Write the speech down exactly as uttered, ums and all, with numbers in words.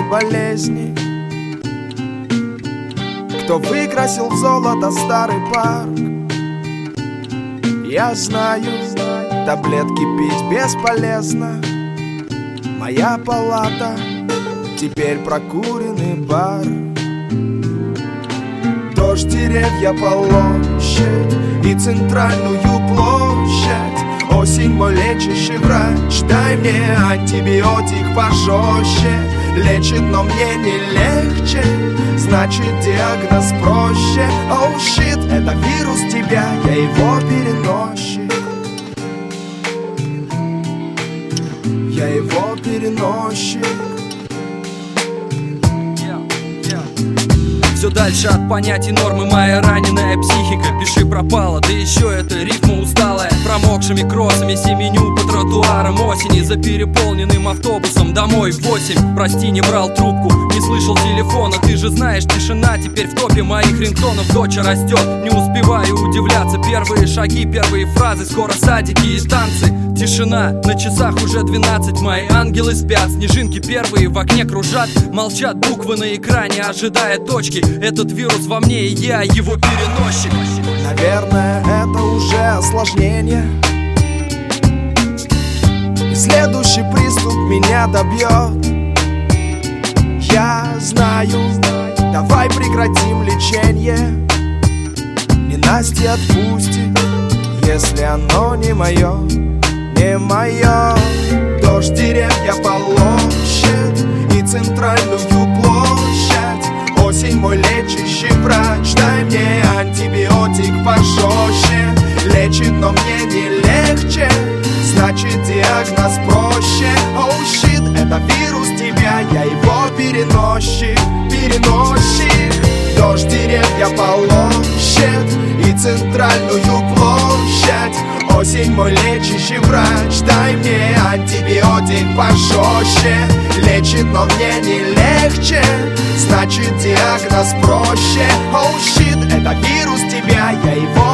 болезней. Кто выкрасил в золото старый парк? Я знаю, таблетки пить бесполезно. Моя палата теперь прокуренный бар. Дождь, деревья, площадь и центральную площадь. Осень, мой лечащий врач, дай мне антибиотик пожестче. Лечит, но мне не легче, значит диагноз проще. Оу, oh, щит, это вирус тебя, я его переносчик. Я его переносчик. Все дальше от понятий нормы моя раненая психика. Пиши пропала, да еще это рифма усталая. Промокшими кроссами семеню по тротуарам осени. За переполненным автобусом домой в восемь. Прости, не брал трубку, не слышал телефона. Ты же знаешь, тишина теперь в топе моих рингтонов. Доча растет, не успеваю удивляться. Первые шаги, первые фразы, скоро садики и танцы. Тишина, на часах уже двенадцать. Мои ангелы спят, снежинки первые в окне кружат. Молчат буквы на экране, ожидая точки. Этот вирус во мне, и я его переносчик. Наверное, это уже осложнение. И следующий приступ меня добьет. Я знаю, давай прекратим лечение. Ненастье отпустит, если оно не мое. Не мое. Дождь, деревья, площадь и центральную площадь. Осень, мой лечащий врач, дай мне антибиотик пожестче. Лечит, но мне не легче, значит диагноз проще. Оу, oh, щит, это вирус тебя, я его переносчик. Переносчик. Дождь, деревья, площадь и центральную площадь. Осень, мой лечащий врач, дай мне антибиотик пожестче. Лечит, но мне не легче, значит диагноз проще. Оу, oh, щит, это вирус тебя, я его